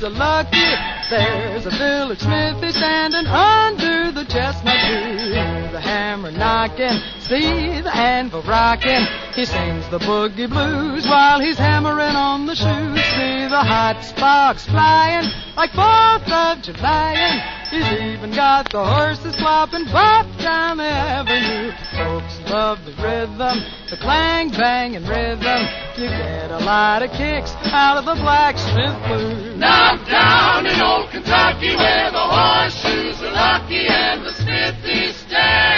are lucky. There's a village smithy standing under the chestnut tree. The hammer knocking, see the anvil rocking. He sings the boogie blues while he's hammering on the shoes. See the hot sparks flying like 4th of July. He's even got the horses clopping bop down the avenue. Folks love the rhythm, the clang, bang, and rhythm. You get a lot of kicks out of the blacksmith blues. Now down in old Kentucky where the horseshoes are lucky and the smithy stands.